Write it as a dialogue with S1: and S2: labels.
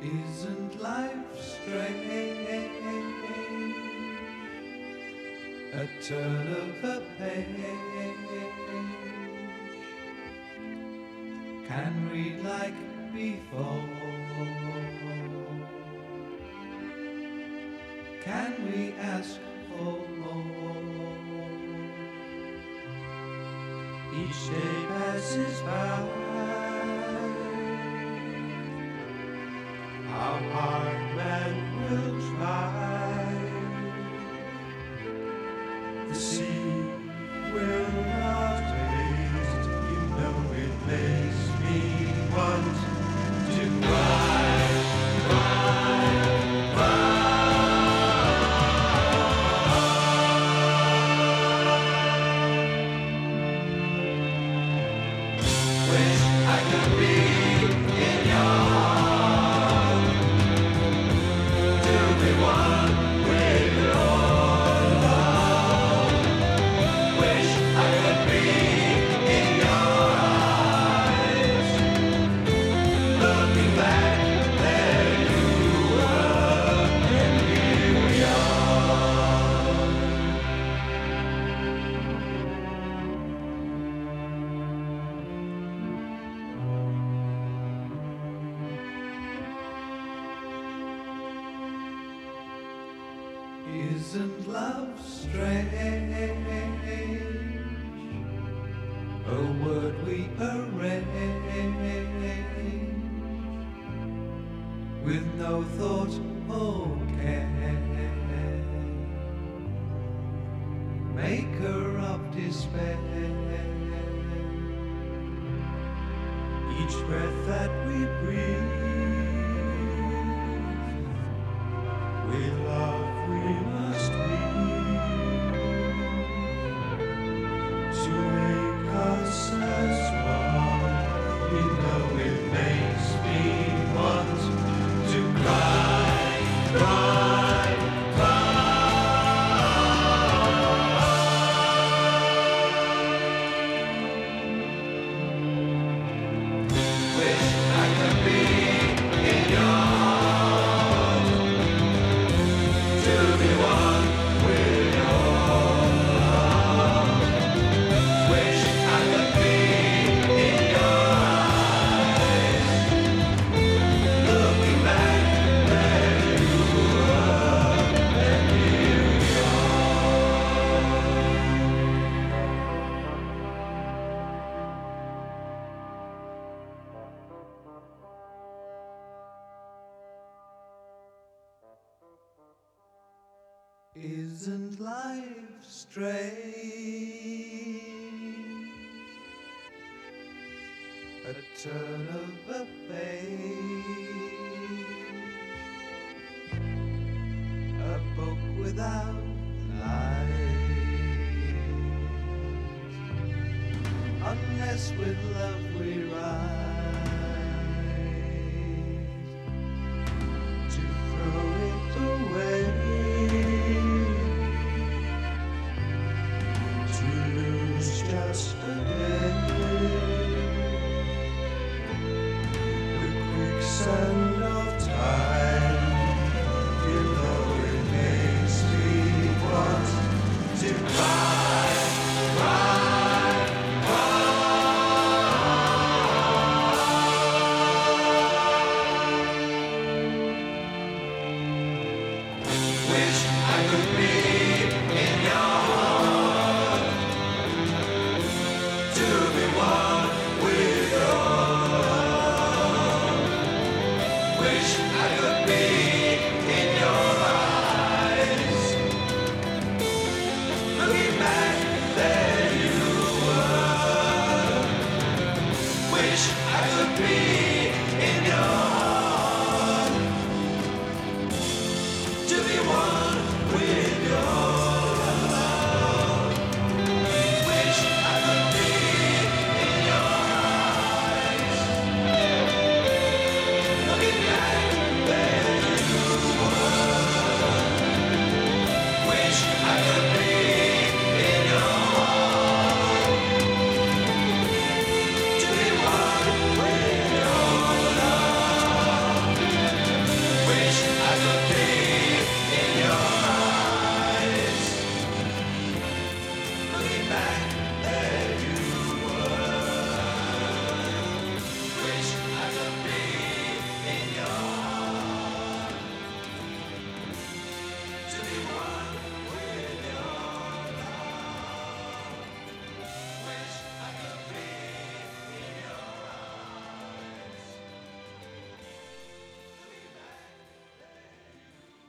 S1: Isn't life strange? A turn of a page. Can read like before. Can we ask for more? Each day passes by. How hard man will try. The sea will not taste. You know it makes me want to cry, cry, cry. Wish I could be in your arms, to be one with your love. Wish I could be in your eyes, looking back, there you were, and here we Isn't love strange? A word we arrange with no thought or care, maker of despair. Each breath that we breathe, with love we must weave to make us as one. You know it makes me want to cry, cry, cry. Wish I could be in your arms, to be one with your love. Wish I could be in your eyes, looking back, there you were, and here we Isn't life strange? A turn of a page, a book without lines, unless with love we rise, to throw it away, to lose just a day. The quicksand of time, you know it makes me want to cry, cry, cry. Wish I could be in your heart, to be one with your love. Wish I could be in your eyes, looking back, there you were. Wish I could be in your heart, to be one with your as a king.